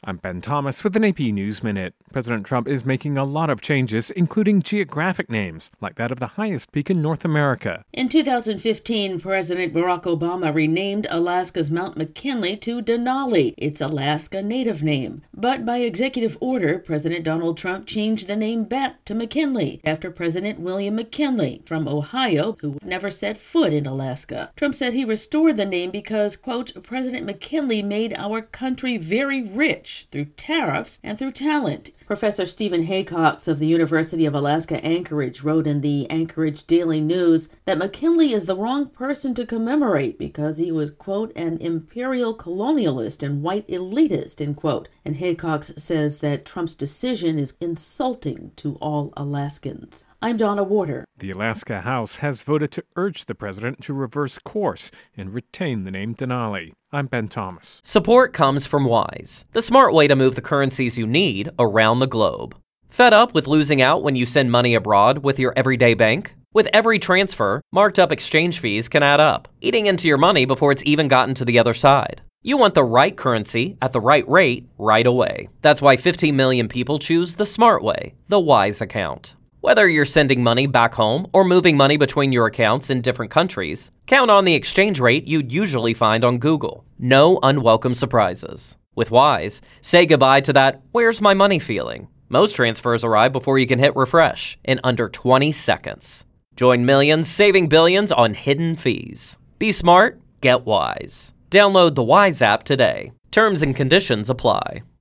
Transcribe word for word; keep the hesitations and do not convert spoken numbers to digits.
I'm Ben Thomas with an A P News Minute. President Trump is making a lot of changes, including geographic names, like that of the highest peak in North America. In two thousand fifteen, President Barack Obama renamed Alaska's Mount McKinley to Denali, its Alaska native name. But by executive order, President Donald Trump changed the name back to McKinley, after President William McKinley from Ohio, who never set foot in Alaska. Trump said he restored the name because, quote, President McKinley made our country very rich through tariffs and through talent. Professor Stephen Haycox of the University of Alaska Anchorage wrote in the Anchorage Daily News that McKinley is the wrong person to commemorate because he was, quote, an imperial colonialist and white elitist, end quote. And Haycox says that Trump's decision is insulting to all Alaskans. I'm Donna Warder. The Alaska House has voted to urge the president to reverse course and retain the name Denali. I'm Ben Thomas. Support comes from Wise, the smart way to move the currencies you need around the globe. Fed up with losing out when you send money abroad with your everyday bank? With every transfer, marked up exchange fees can add up, eating into your money before it's even gotten to the other side. You want the right currency at the right rate right away. That's why fifteen million people choose the smart way, the Wise account. Whether you're sending money back home or moving money between your accounts in different countries, count on the exchange rate you'd usually find on Google. No unwelcome surprises. With Wise, say goodbye to that "where's my money" feeling. Most transfers arrive before you can hit refresh in under twenty seconds. Join millions saving billions on hidden fees. Be smart, get Wise. Download the Wise app today. Terms and conditions apply.